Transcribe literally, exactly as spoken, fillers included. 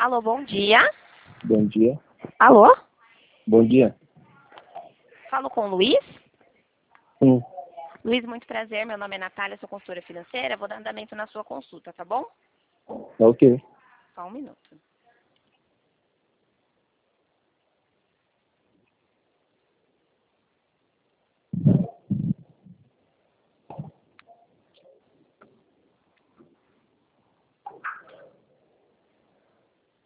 Alô, bom dia. Bom dia. Alô? Bom dia. Falo com o Luiz. Sim. Luiz, muito prazer. Meu nome é Natália, sou consultora financeira. Vou dar andamento na sua consulta, tá bom? Tá ok. Só um minuto.